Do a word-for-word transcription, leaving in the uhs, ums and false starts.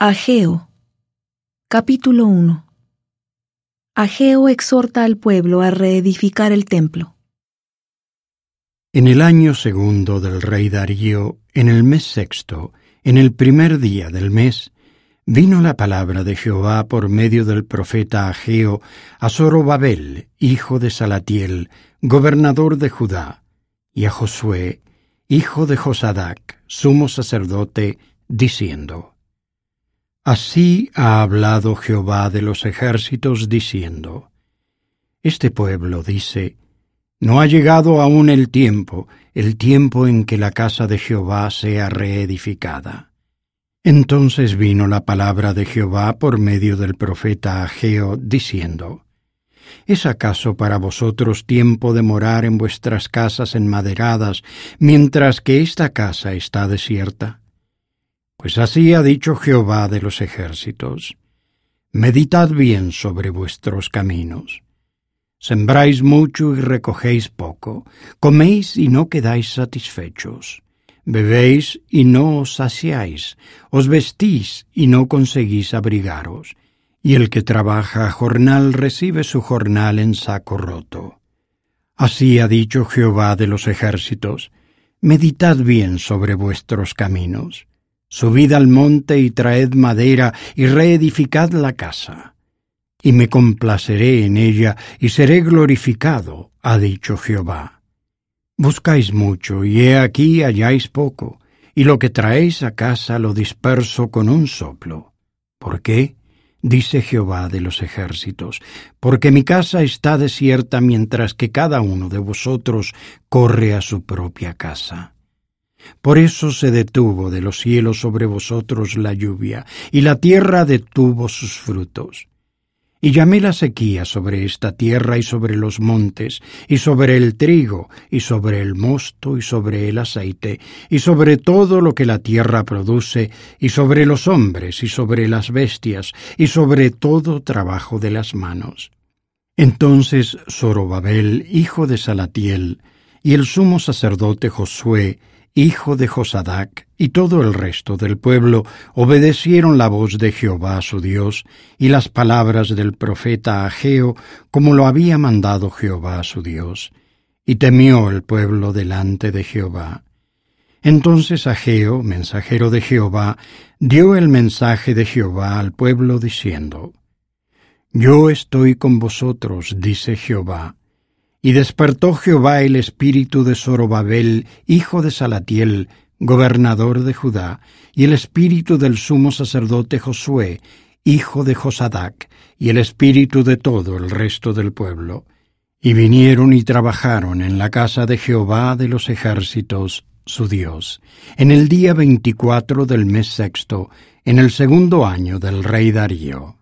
Ageo, capítulo uno. Ageo exhorta al pueblo a reedificar el templo. En el año segundo del rey Darío, en el mes sexto, en el primer día del mes, vino la palabra de Jehová por medio del profeta Ageo a Zorobabel, hijo de Salatiel, gobernador de Judá, y a Josué, hijo de Josadac, sumo sacerdote, diciendo: Así ha hablado Jehová de los ejércitos, diciendo: Este pueblo dice: No ha llegado aún el tiempo, el tiempo en que la casa de Jehová sea reedificada. Entonces vino la palabra de Jehová por medio del profeta Ageo, diciendo: ¿Es acaso para vosotros tiempo de morar en vuestras casas enmaderadas, mientras que esta casa está desierta? Pues así ha dicho Jehová de los ejércitos: Meditad bien sobre vuestros caminos. Sembráis mucho y recogéis poco, coméis y no quedáis satisfechos, bebéis y no os saciáis, os vestís y no conseguís abrigaros, y el que trabaja a jornal recibe su jornal en saco roto. Así ha dicho Jehová de los ejércitos: Meditad bien sobre vuestros caminos. Subid al monte y traed madera y reedificad la casa. Y me complaceré en ella y seré glorificado, ha dicho Jehová. Buscáis mucho y he aquí halláis poco, y lo que traéis a casa lo disperso con un soplo. ¿Por qué? Dice Jehová de los ejércitos: Porque mi casa está desierta mientras que cada uno de vosotros corre a su propia casa. Por eso se detuvo de los cielos sobre vosotros la lluvia, y la tierra detuvo sus frutos. Y llamé la sequía sobre esta tierra y sobre los montes, y sobre el trigo, y sobre el mosto, y sobre el aceite, y sobre todo lo que la tierra produce, y sobre los hombres, y sobre las bestias, y sobre todo trabajo de las manos. Entonces Zorobabel, hijo de Salatiel, y el sumo sacerdote Josué, hijo de Josadac, y todo el resto del pueblo obedecieron la voz de Jehová su Dios y las palabras del profeta Ageo, como lo había mandado Jehová su Dios, y temió el pueblo delante de Jehová. Entonces Ageo, mensajero de Jehová, dio el mensaje de Jehová al pueblo diciendo: Yo estoy con vosotros, dice Jehová. Y despertó Jehová el espíritu de Zorobabel, hijo de Salatiel, gobernador de Judá, y el espíritu del sumo sacerdote Josué, hijo de Josadac, y el espíritu de todo el resto del pueblo. Y vinieron y trabajaron en la casa de Jehová de los ejércitos, su Dios, en el día veinticuatro del mes sexto, en el segundo año del rey Darío.